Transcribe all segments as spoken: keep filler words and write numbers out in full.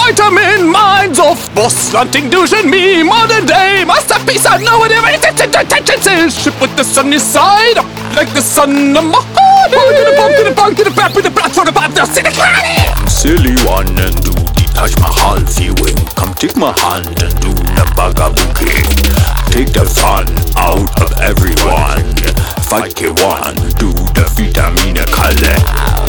vitamin minds of boss slanting douche and me. Modern day masterpiece, I know what every attention says. Ship with the sunny side, up like the sun of my heart. To the bump, to the bunk, to the back, with the blood for the bath, now see the cloudy. Silly one and do the Taj Mahal viewing. Come take my hand and do the bagabuki. Take the fun out of everyone. Fight K one, do the vitamine Kale.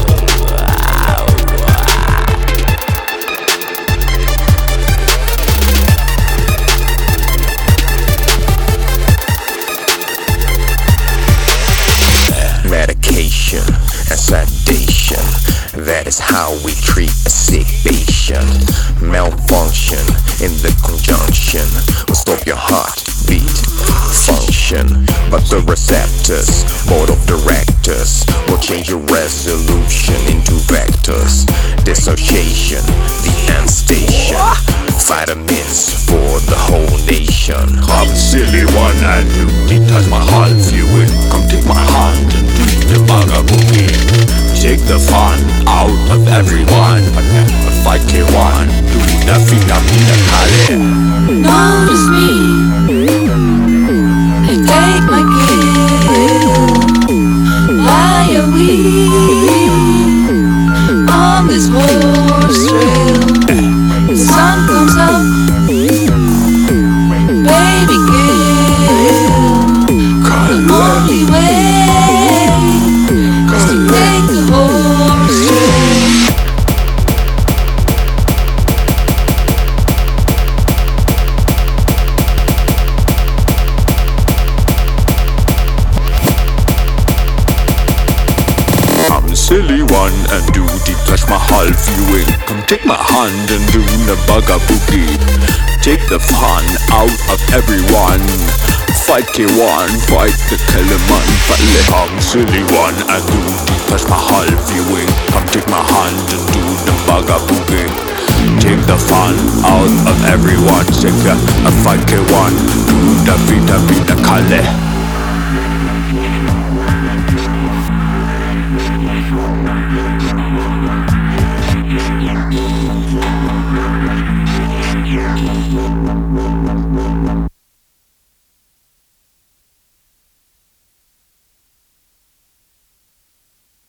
Medication and sedation, that is how we treat a sick patient. Malfunction in the conjunction will stop your heartbeat function, but the receptors, board of directors, will change your resolution into vectors. Dissociation, the end station. Vitamins for the whole nation. I'm silly one and you the Taj Mahal viewing. Come take my hand and do the bagabuki. Take the fun out of everyone. Fight K one, do the vitamine Kale. Notice me, I take my kill. Lie a wheel on this horse trail. The sun comes up, baby kill. The only way is to take the horse trail. I'm the silly one and do the Taj Mahal viewing. Come take my hand and do the bagabuki. Take the fun out of everyone. Fight K one, fight the Keleman Pale. I'm the silly one and do the Taj Mahal viewing. Come take my hand and do the bagabuki. Take the fun out of everyone. Take a, a fight K one, do the vitamine Kale.